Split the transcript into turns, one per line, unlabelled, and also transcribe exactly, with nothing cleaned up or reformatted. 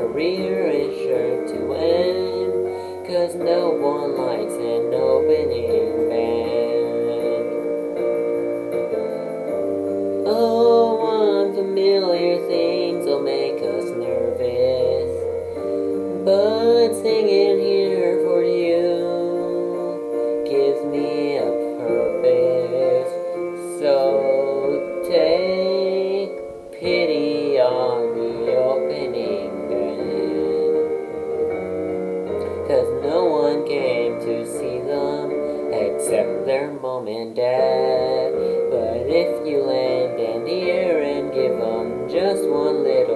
career is sure to end, 'cause no one likes an opening band. Oh, unfamiliar things will make us nervous, but singing here for you gives me a purpose. So take pity on the opening band, 'cause no one came to see them except their mom and dad. But if you lend an ear and give them just one little